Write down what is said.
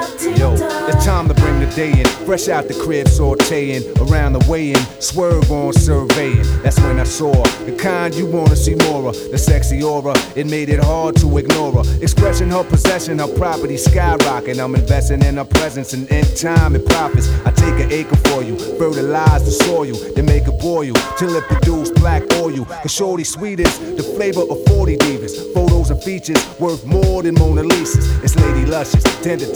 Yo, it's time to bring the day in. Fresh out the crib, sauteing around the weigh-in. Swerve on surveying. That's when I saw the kind you wanna see more of. The sexy aura, it made it hard to ignore her. Expressing her possession, her property skyrocketing. I'm investing in her presence and in time and profits. I take an acre for you, fertilize the soil, then make it boil till it produce black oil. Cause shorty sweet is the flavor of 40 divas. Photos and features worth more than Mona Lisa's. It's Lady Luscious, tender